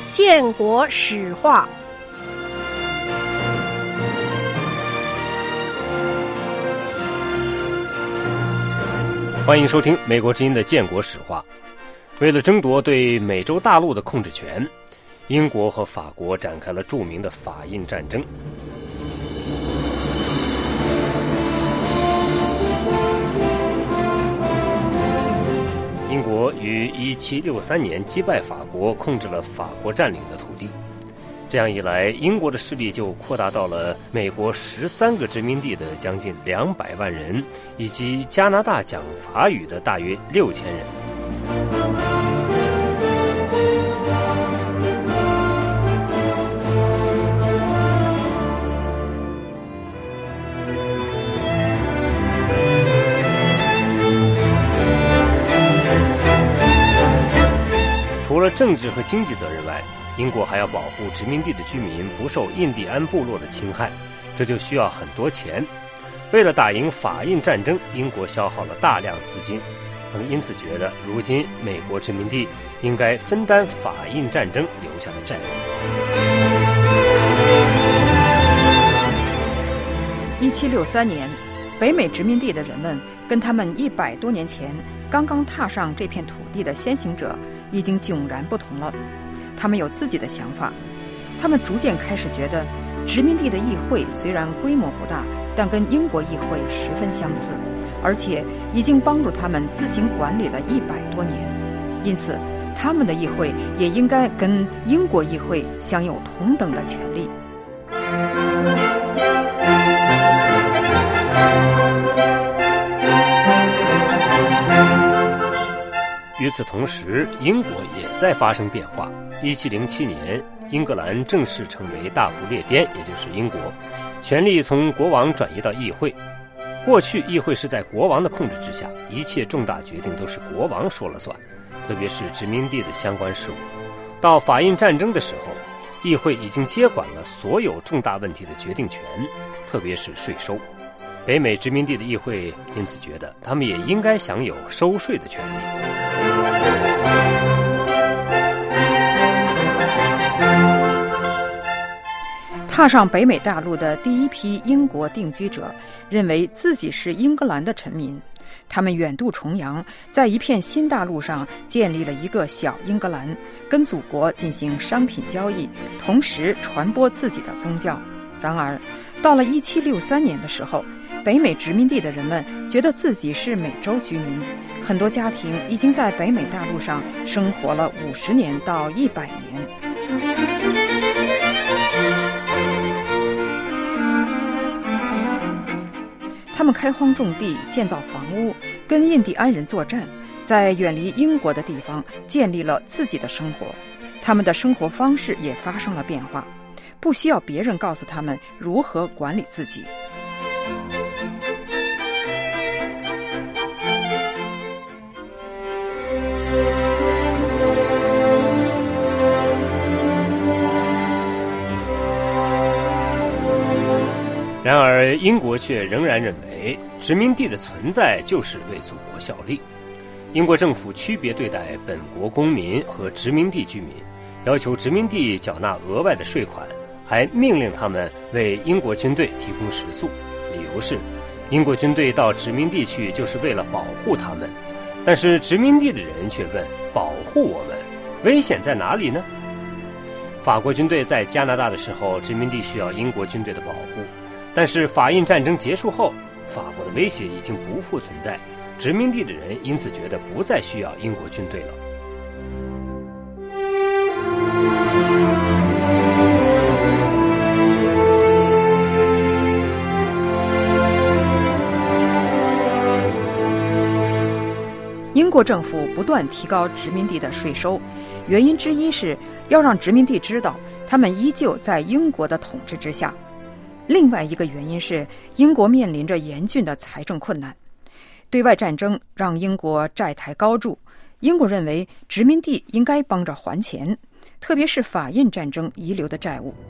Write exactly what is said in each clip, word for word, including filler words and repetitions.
建国史话。 欢迎收听美国之音的建国史话。为了争夺对美洲大陆的控制权，英国和法国展开了著名的法印战争。英国于一七六三年击败法国，控制了法国占领的土地。这样一来，英国的势力就扩大到了美国十三个殖民地的将近两百万人，以及加拿大讲法语的大约六千人。除了政治和经济责任外，英国还要保护殖民地的居民不受印第安部落的侵害，这就需要很多钱。为了打赢法印战争，英国消耗了大量资金，他们因此觉得如今美国殖民地应该分担法印战争留下的债务。 一七六三年，北美殖民地的人们跟他们一百多年前刚刚踏上这片土地的先行者已经迥然不同了。他们有自己的想法，他们逐渐开始觉得殖民地的议会虽然规模不大，但跟英国议会十分相似，而且已经帮助他们自行管理了一百多年，因此他们的议会也应该跟英国议会享有同等的权利。 与此同时，英国也在发生变化。一七零七年，英格兰正式成为大不列颠，也就是英国，权力从国王转移到议会。过去议会是在国王的控制之下，一切重大决定都是国王说了算，特别是殖民地的相关事务。到法印战争的时候，议会已经接管了所有重大问题的决定权，特别是税收。北美殖民地的议会因此觉得他们也应该享有收税的权利。 踏上北美大陆的第一批英国定居者认为自己是英格兰的臣民，他们远渡重洋，在一片新大陆上建立了一个小英格兰，跟祖国进行商品交易，同时传播自己的宗教。然而到了一七六三年的时候，北美殖民地的人们觉得自己是美洲居民，很多家庭已经在北美大陆上生活了五十年到一百年。他们开荒种地，建造房屋，跟印第安人作战，在远离英国的地方建立了自己的生活。他们的生活方式也发生了变化，不需要别人告诉他们如何管理自己。 然而英国却仍然认为殖民地的存在就是为祖国效力。英国政府区别对待本国公民和殖民地居民，要求殖民地缴纳额外的税款，还命令他们为英国军队提供食宿，理由是英国军队到殖民地去就是为了保护他们。但是殖民地的人却问，保护我们，危险在哪里呢？法国军队在加拿大的时候，殖民地需要英国军队的保护，但是法印战争结束后，法国的威胁已经不复存在，殖民地的人因此觉得不再需要英国军队了。 英国政府不断提高殖民地的税收，原因之一是要让殖民地知道他们依旧在英国的统治之下。另外一个原因是英国面临着严峻的财政困难，对外战争让英国债台高筑，英国认为殖民地应该帮着还钱，特别是法印战争遗留的债务。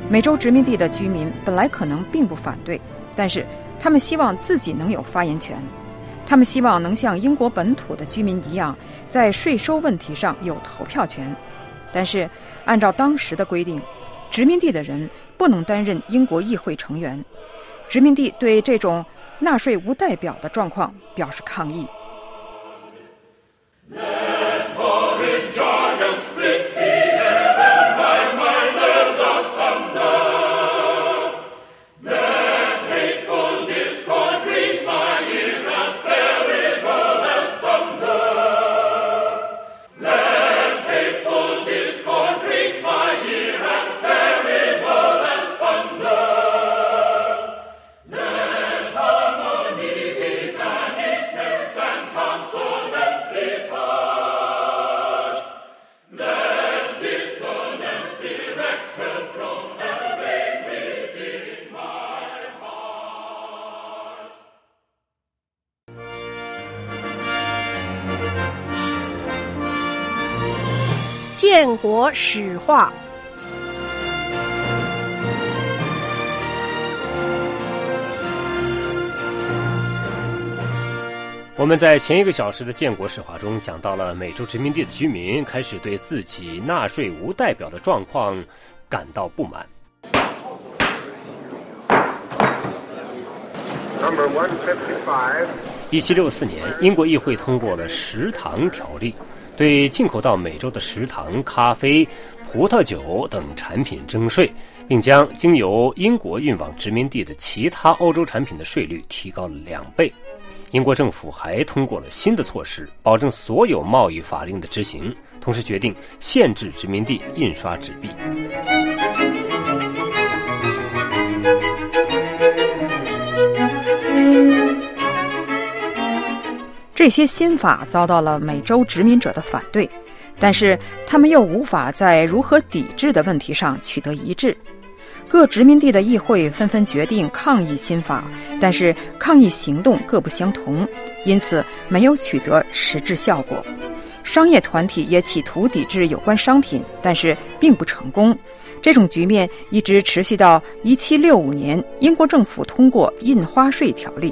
美洲殖民地的居民本来可能并不反对，但是他们希望自己能有发言权，他们希望能像英国本土的居民一样，在税收问题上有投票权。但是按照当时的规定，殖民地的人不能担任英国议会成员。殖民地对这种纳税无代表的状况表示抗议。 建国史话。 我们在前一个小时的建国史话中讲到了美洲殖民地的居民开始对自己纳税无代表的状况感到不满。一七六四年，英国议会通过了食糖条例，对进口到美洲的食糖、咖啡、葡萄酒等产品征税，并将经由英国运往殖民地的其他欧洲产品的税率提高了两倍。英国政府还通过了新的措施，保证所有贸易法令的执行，同时决定限制殖民地印刷纸币。 这些新法遭到了美洲殖民者的反对，但是他们又无法在如何抵制的问题上取得一致。各殖民地的议会纷纷决定抗议新法，但是抗议行动各不相同，因此没有取得实质效果。商业团体也企图抵制有关商品，但是并不成功。这种局面一直持续到一七六五年，英国政府通过印花税条例。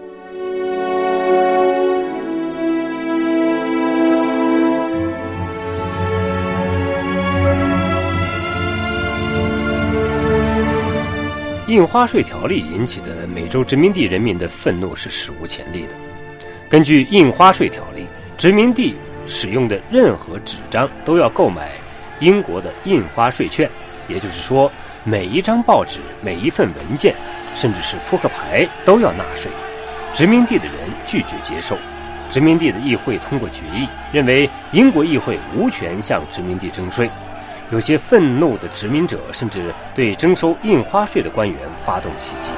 印花税条例引起的美洲殖民地人民的愤怒是史无前例的。根据印花税条例，殖民地使用的任何纸张都要购买英国的印花税券，也就是说，每一张报纸、每一份文件，甚至是扑克牌都要纳税。殖民地的人拒绝接受，殖民地的议会通过决议，认为英国议会无权向殖民地征税。有些愤怒的殖民者甚至对征收印花税的官员发动袭击。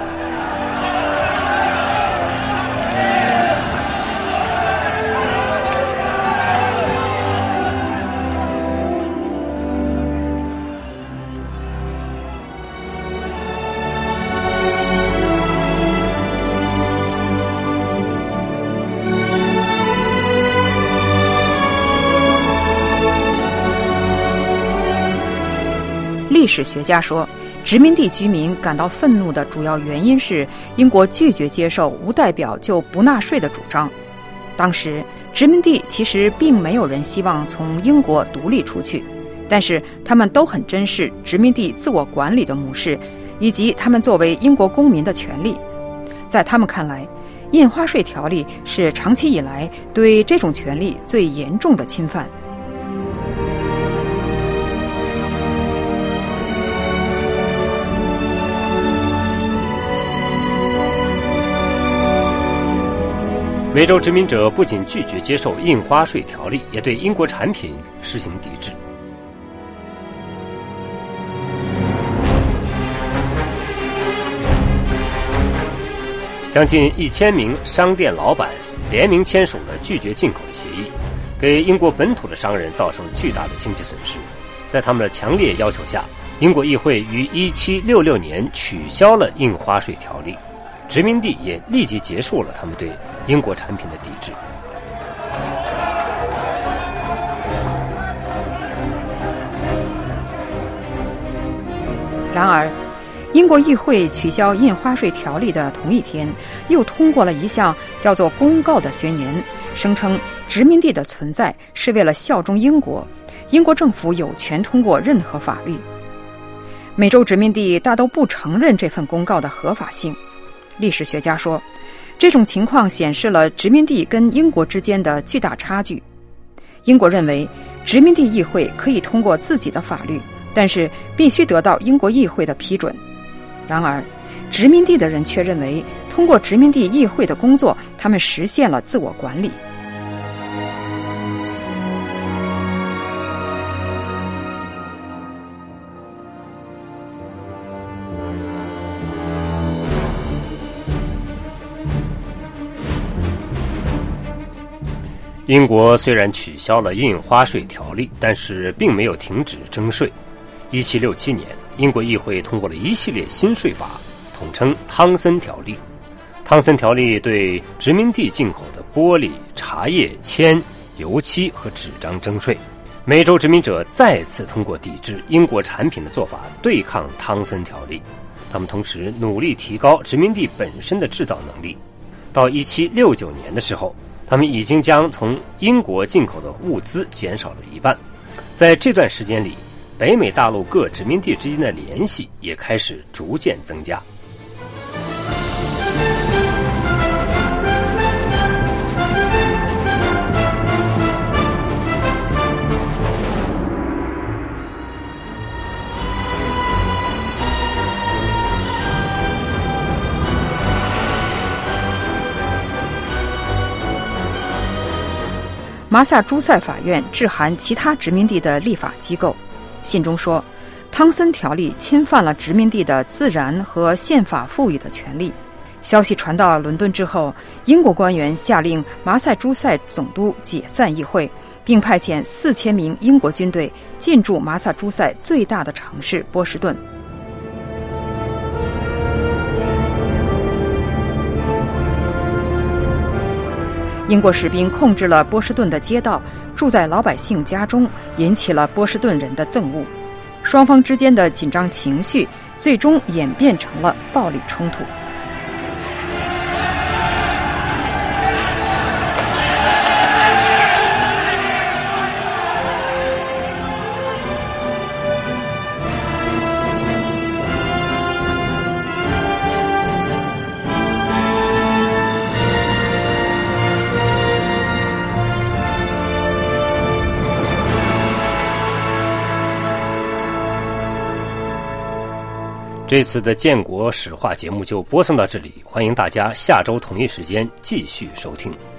历史学家说，殖民地居民感到愤怒的主要原因是英国拒绝接受无代表就不纳税的主张。当时殖民地其实并没有人希望从英国独立出去，但是他们都很珍视殖民地自我管理的模式，以及他们作为英国公民的权利。在他们看来，印花税条例是长期以来对这种权利最严重的侵犯。 美洲殖民者不仅拒绝接受印花税条例，也对英国产品实行抵制。将近一千名商店老板联名签署了拒绝进口的协议，给英国本土的商人造成了巨大的经济损失。在他们的强烈要求下，英国议会于一七六六年取消了印花税条例。殖民地也立即结束了他们对英国产品的抵制。 然而，英国议会取消印花税条例的同一天，又通过了一项叫做公告的宣言，声称殖民地的存在是为了效忠英国，英国政府有权通过任何法律。美洲殖民地大都不承认这份公告的合法性。历史学家说，这种情况显示了殖民地跟英国之间的巨大差距。英国认为殖民地议会可以通过自己的法律，但是必须得到英国议会的批准。然而，殖民地的人却认为，通过殖民地议会的工作，他们实现了自我管理。 英国虽然取消了印花税条例，但是并没有停止征税。一七六七年，英国议会通过了一系列新税法，统称汤森条例。汤森条例对殖民地进口的玻璃、茶叶、铅、油漆和纸张征税。美洲殖民者再次通过抵制英国产品的做法对抗汤森条例，他们同时努力提高殖民地本身的制造能力。到一七六九年的时候，他们已经将从英国进口的物资减少了一半。在这段时间里，北美大陆各殖民地之间的联系也开始逐渐增加。 马萨诸塞法院致函其他殖民地的立法机构，信中说，汤森条例侵犯了殖民地的自然和宪法赋予的权利。消息传到伦敦之后，英国官员下令马萨诸塞总督解散议会，并派遣四千名英国军队进驻马萨诸塞最大的城市波士顿。英国士兵控制了波士顿的街道，住在老百姓家中，引起了波士顿人的憎恶。双方之间的紧张情绪最终演变成了暴力冲突。 这次的建国史话节目就播送到这里，欢迎大家下周同一时间继续收听。